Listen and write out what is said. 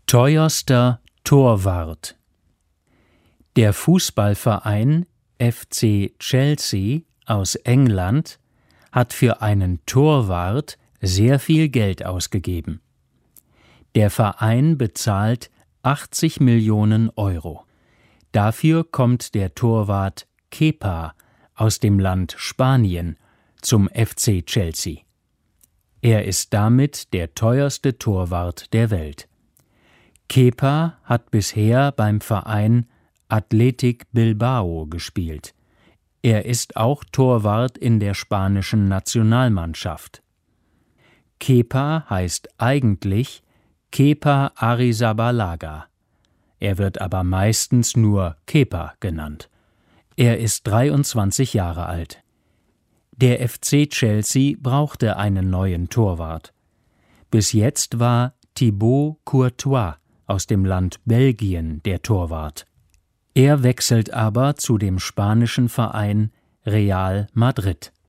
Teuerster Torwart. Der Fußballverein FC Chelsea aus England hat für einen Torwart sehr viel Geld ausgegeben. Der Verein bezahlt 80 Millionen Euro. Dafür kommt der Torwart Kepa aus dem Land Spanien zum FC Chelsea. Er ist damit der teuerste Torwart der Welt. Kepa hat bisher beim Verein Athletic Bilbao gespielt. Er ist auch Torwart in der spanischen Nationalmannschaft. Kepa heißt eigentlich Kepa Arrizabalaga. Er wird aber meistens nur Kepa genannt. Er ist 23 Jahre alt. Der FC Chelsea brauchte einen neuen Torwart. Bis jetzt war Thibaut Courtois aus dem Land Belgien der Torwart. Er wechselt aber zu dem spanischen Verein Real Madrid.